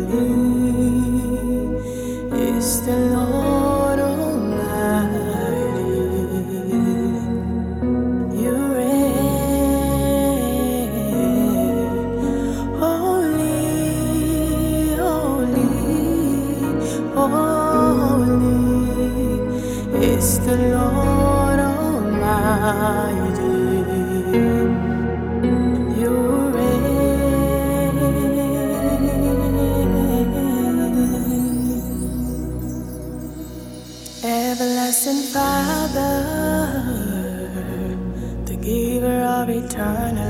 is the Lord Almighty. You reign, holy, holy, holy is the Lord Almighty. You Everlasting Father, the giver of eternal